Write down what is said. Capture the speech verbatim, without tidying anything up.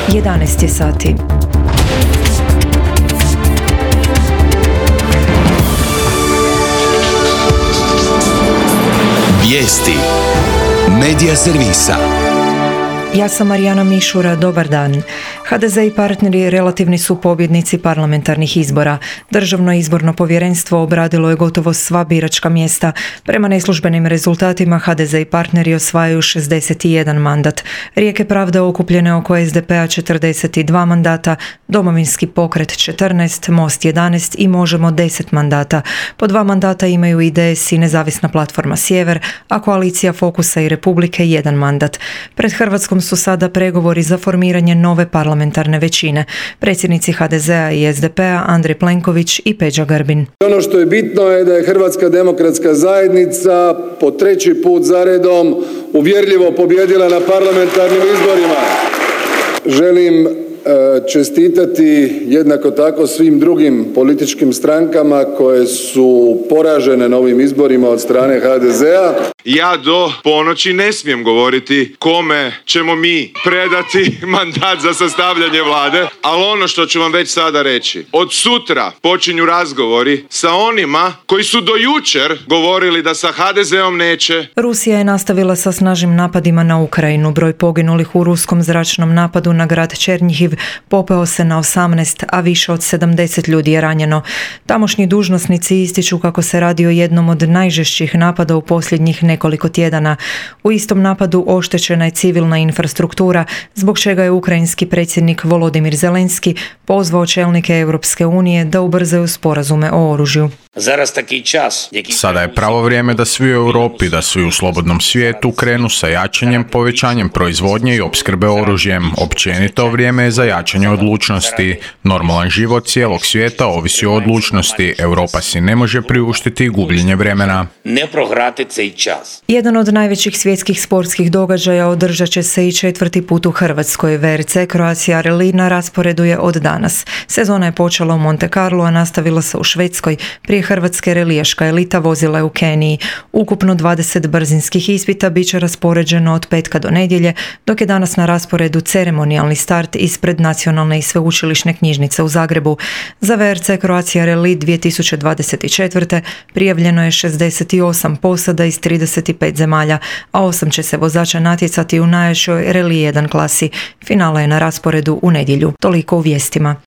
jedanaest je sati. Vijesti Medija servisa. Ja sam Marijana Mišura, dobar dan. ha de ze i partneri relativni su pobjednici parlamentarnih izbora. Državno izborno povjerenstvo obradilo je gotovo sva biračka mjesta. Prema neslužbenim rezultatima ha de ze i partneri osvajaju šezdeset jedan mandat. Rijeke pravde okupljene oko es de pe a četrdeset dva mandata, Domovinski pokret četrnaest, Most jedanaest i Možemo deset mandata. Po dva mandata imaju i de es i Nezavisna platforma Sjever, a koalicija Fokusa i Republike jedan mandat. Pred Hrvatskom su sada pregovori za formiranje nove parlamentarne većine. Predsjednici ha de ze a i es de pe a Andrej Plenković i Peđa Grbin. Ono što je bitno je da je Hrvatska demokratska zajednica po treći put zaredom uvjerljivo pobijedila na parlamentarnim izborima. Želim čestitati jednako tako svim drugim političkim strankama koje su poražene na ovim izborima od strane ha de ze a. Ja do ponoći ne smijem govoriti kome ćemo mi predati mandat za sastavljanje vlade, ali ono što ću vam već sada reći, od sutra počinju razgovori sa onima koji su do jučer govorili da sa ha de ze om neće. Rusija je nastavila sa snažnim napadima na Ukrajinu. Broj poginulih u ruskom zračnom napadu na grad Černjihiv popeo se na osamnaest, a više od sedamdeset ljudi je ranjeno. Tamošnji dužnosnici ističu kako se radi o jednom od najžešćih napada u posljednjih nekoliko tjedana. U istom napadu oštećena je civilna infrastruktura, zbog čega je ukrajinski predsjednik Volodimir Zelenski pozvao čelnike Europske unije da ubrzaju sporazume o oružju. Sada je pravo vrijeme da svi u Europi, da svi u slobodnom svijetu krenu sa jačanjem, povećanjem proizvodnje i opskrbe oružjem. Općenito vrijeme je za jačanje odlučnosti. Normalan život cijelog svijeta ovisi o odlučnosti. Europa si ne može priuštiti gubljenje vremena. Jedan od najvećih svjetskih sportskih događaja održat će se i četvrti put u Hrvatskoj. ve er ce Croatia Rally na rasporedu je od danas. Sezona je počela u Monte Carlo, a nastavila se u Švedskoj. Prije Hrvatske relijaška elita vozila je u Keniji. Ukupno dvadeset brzinskih ispita bit će raspoređeno od petka do nedjelje, dok je danas na rasporedu ceremonijalni start ispred Nacionalne i sveučilišne knjižnice u Zagrebu. Za ve er ce Croatia Rally dvije tisuće dvadeset četvrte prijavljeno je šezdeset osam posada iz trideset pet zemalja, a osam će se vozača natjecati u najjačoj Rally jedan klasi. Finala je na rasporedu u nedjelju. Toliko u vijestima.